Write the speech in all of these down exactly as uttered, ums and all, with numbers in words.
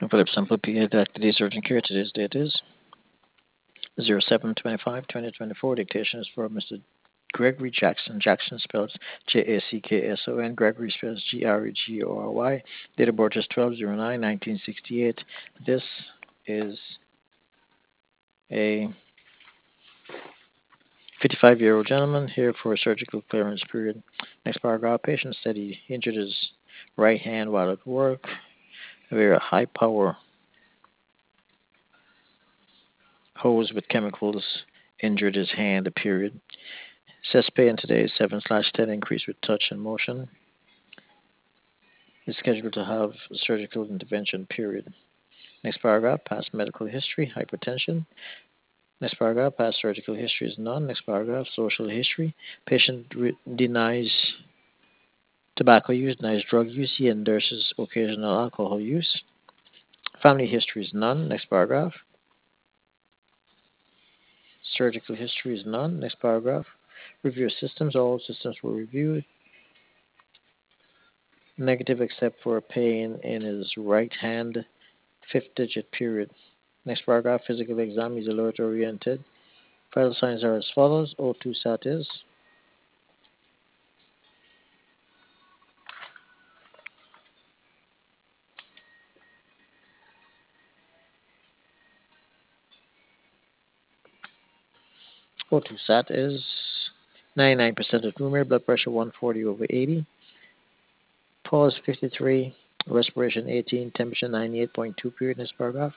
Philip Sample P A Director of Urgent Care. Today's date is zero seven twenty-five twenty twenty-four. Dictation is for Mister Gregory Jackson. Jackson spells J A C K S O N. Gregory spells G R E G O R Y. Date of birth is twelve oh nine nineteen sixty-eight. This is a fifty-five-year-old gentleman here for a surgical clearance period. Next paragraph, patient said he injured his right hand while at work. A very high power hose with chemicals injured his hand, period. Says pay in today is seven slash ten increase with touch and motion. Is scheduled to have a surgical intervention, period. Next paragraph, past medical history, hypertension. Next paragraph, past surgical history is none. Next paragraph, social history. Patient re- denies tobacco use, denies drug use. He endorses occasional alcohol use. Family history is none. Next paragraph. Surgical history is none. Next paragraph. Review systems. All systems were reviewed. Negative except for pain in his right hand, fifth digit, period. Next paragraph. Physical exam is alert oriented. Vital signs are as follows. O two sat is. O two sat is ninety-nine percent of tumor, blood pressure one forty over eighty. Pulse fifty-three, respiration eighteen, temperature ninety-eight point two, period. Next paragraph.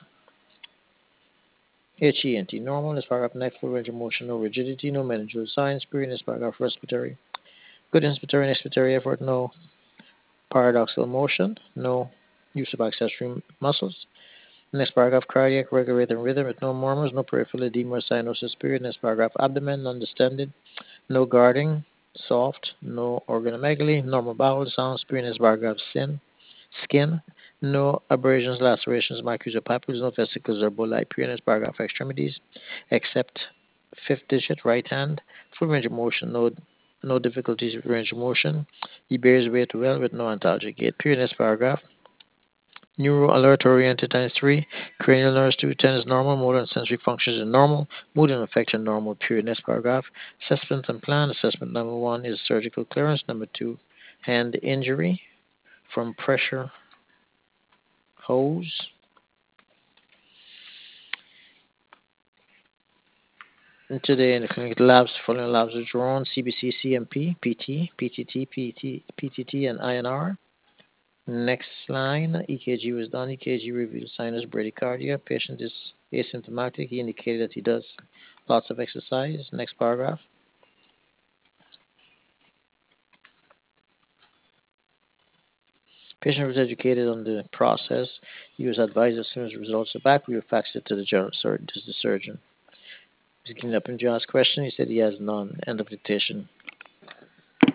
H E N T normal. Next paragraph. Neck full range of motion, no rigidity, no meningeal signs, period. Next paragraph. Respiratory. Good inspiratory and expiratory effort, no paradoxical motion, no use of accessory muscles. Next paragraph, cardiac, regular rate and rhythm with no murmurs, no peripheral edema or cyanosis, period. Next paragraph, abdomen, understanding, no guarding, soft, no organomegaly, normal bowel sounds, period. Next paragraph, sin, skin, no abrasions, lacerations, markings or papules, no vesicles or bullae, period. Next paragraph, extremities, except fifth digit, right hand, full range of motion, no no difficulties with range of motion. He bears weight well with no antalgic gait. Period. Next paragraph. Neuro alert oriented times three. Cranial nerves two ten is normal. Motor and sensory functions are normal. Mood and affection normal. Period. Next paragraph. Assessment and plan. Assessment number one is surgical clearance. Number two, hand injury from pressure hose. And today in the clinic labs, following labs are drawn: C B C, C M P, P T, P T T, P T, P T T, and I N R. Next line, E K G was done. E K G revealed sinus bradycardia. Patient is asymptomatic. He indicated that he does lots of exercise. Next paragraph. Patient was educated on the process. He was advised as soon as the results are back, we will fax it to the general surgeon, to the surgeon. He's getting up and to ask question. He said he has none. End of dictation.